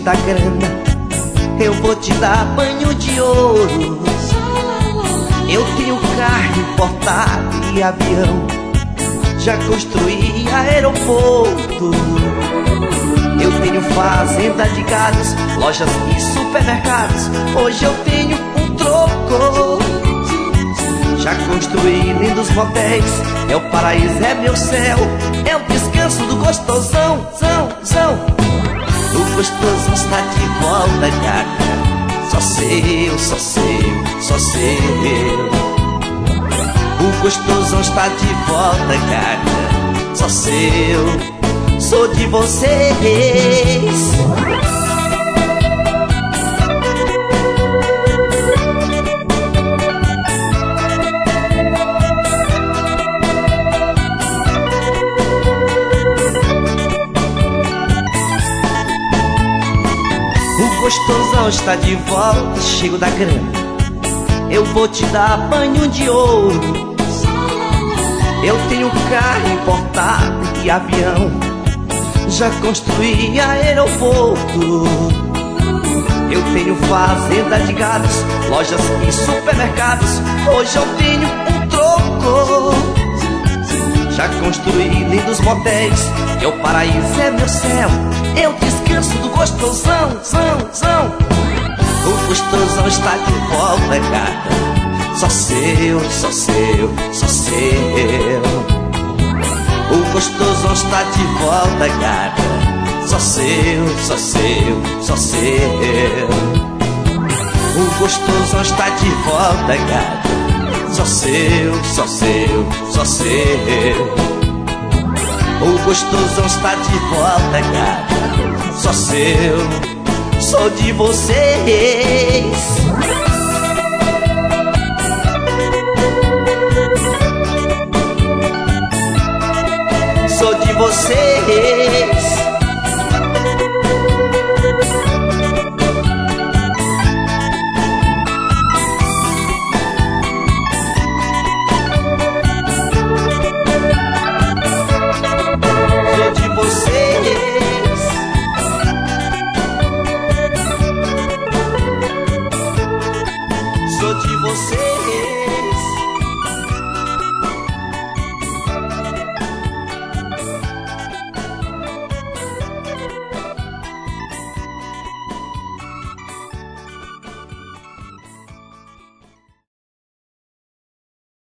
da grana, eu vou te dar banho de ouro. Eu tenho carro importado e avião, já construí aeroporto. Eu tenho fazenda de gados, lojas e supermercados. Hoje eu tenho um troco. Já construí lindos motéis, é o paraíso, é meu céu, é o descanso do gostosão, zão. O gostosão está de volta, gata. Só seu, só seu, só seu. O gostosão está de volta, gata. Só seu, sou de vocês. O gostosão está de volta, chego da grana, eu vou te dar banho de ouro. Eu tenho carro importado e avião, já construí aeroporto. Eu tenho fazenda de gados, lojas e supermercados. Hoje eu tenho um troco. Já construí lindos motéis, é o paraíso, é meu céu, é o descanso do gostosão, zão. O gostosão está de volta, gata. Só seu, só seu, só seu. O gostosão está de volta, gata. Só seu, só seu, só seu. O gostosão está de volta, gata. Só seu, só seu, só seu. O gostosão está de volta, gata. Só seu, sou de vocês. Sou de vocês.